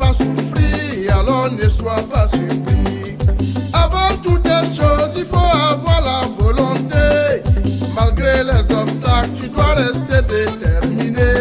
pas souffrir, alors ne sois pas surpris. Avant toutes les choses, il faut avoir la volonté. Malgré les obstacles, tu dois rester déterminé.